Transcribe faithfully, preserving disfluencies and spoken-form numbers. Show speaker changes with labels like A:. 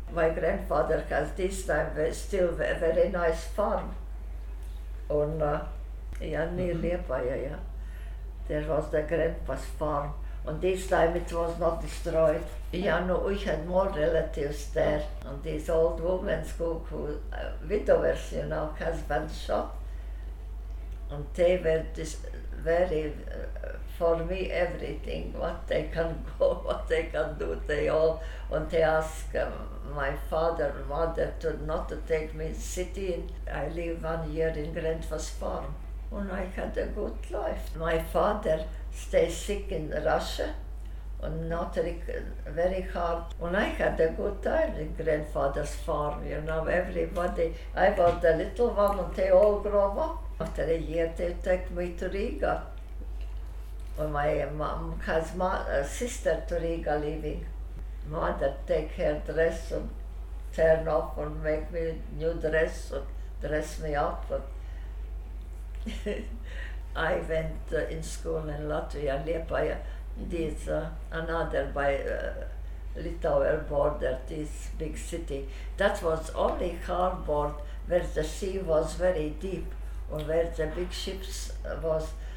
A: My grandfather has this time ve- still a very nice farm on uh, yeah, near Liepaja, yeah. There was the grandpa's farm. And this time it was not destroyed. Yeah, no, we had more relatives there. And these old women who, who uh, widowers, you know, husbands shot. And they were this very, uh, for me, everything, what they can go, what they can do, they all, and they asked um, my father and mother to not to take me city. And I lived one year in grandpa's farm, and I had a good life. My father stayed sick in Russia, and not rec- very hard. And I had a good time in grandfather's farm, you know, everybody, I was the little one and they all grew up. After a year they took me to Riga. And my mom has ma- a sister to Riga living. Mother take her dress and turn off and make me new dress and dress me up. And I went uh, in school in Latvia, Liepaja. This uh, another by uh, Lithuanian border, this big city. That was only harbor where the sea was very deep, or where the big ships uh, was.